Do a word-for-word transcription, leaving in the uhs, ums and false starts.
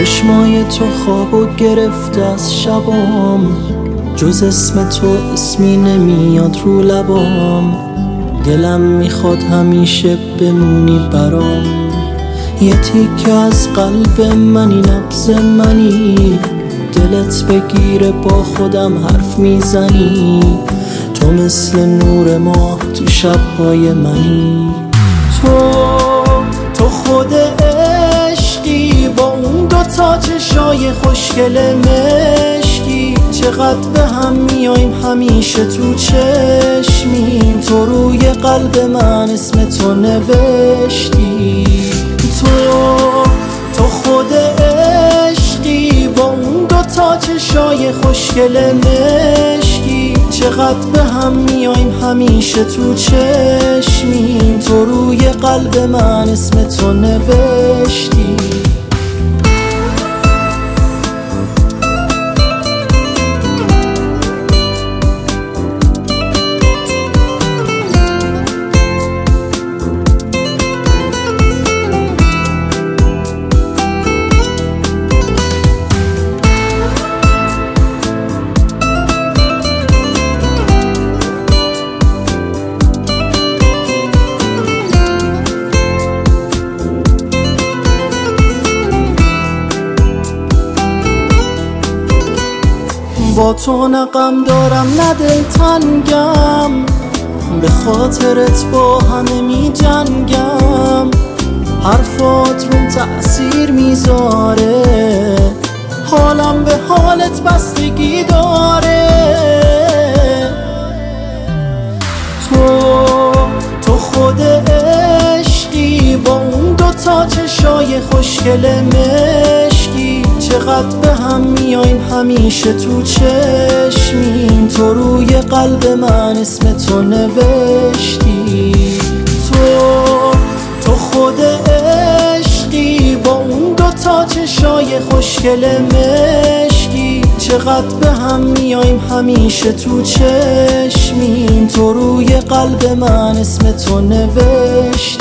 چشمای تو خوابو گرفته از شبام، جز اسم تو اسمی نمیاد رو لبام. دلم میخواد همیشه بمونی برام، یه تیکه از قلب منی، نبض منی. دلت بگیره با خودم حرف میزنی، تو مثل نور ماه تو شبهای منی. تو تو خود عشقی با اون دوتا چشای خوشگل مشکی، چقدر به هم میایم همیشه تو چشمیم. تو روی قلب من اسم تو نوشتی. تو تو خود عشقی با اون دوتا چشای خوشگل مشکی، چقدر به هم میایم همیشه تو چشمیم. تو روی قلب من اسم تو نوشتی. با تو نه غم دارم نه دلتنگم، به خاطرت با همه می جنگم. حرفات روم تأثیر میذاره، حالم به حالت بستگی داره. تو تو خود عشقی با اون دوتا چشای خوشگل مشکی، چقدر به هم میایم همیشه تو چشمیم. تو روی قلب من اسم تو نوشتی. تو تو خود عشقی با اون دوتا چشای خوشگل مشکی، چقدر به هم میایم همیشه تو چشمیم. تو روی قلب من اسم تو نوشتی.